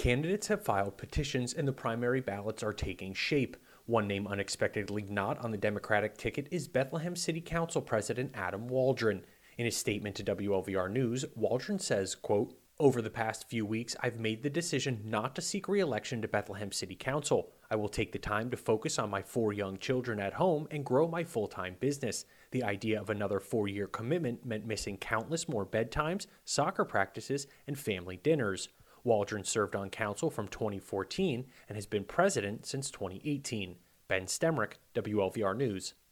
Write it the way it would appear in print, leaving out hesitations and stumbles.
Candidates have filed petitions and the primary ballots are taking shape. One name unexpectedly not on the Democratic ticket is Bethlehem City Council President Adam Waldron. In his statement to WLVR News, Waldron says, quote, "Over the past few weeks, I've made the decision not to seek re-election to Bethlehem City Council. I will take the time to focus on my 4 young children at home and grow my full-time business. The idea of another 4-year commitment meant missing countless more bedtimes, soccer practices, and family dinners." Waldron served on council from 2014 and has been president since 2018. Ben Stemrick, WLVR News.